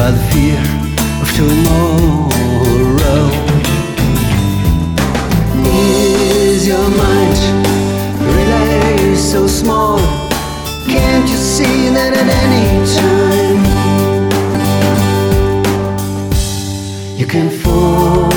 by the fear of tomorrow. Is your mind really so small? Can't you see that at any time you can fall?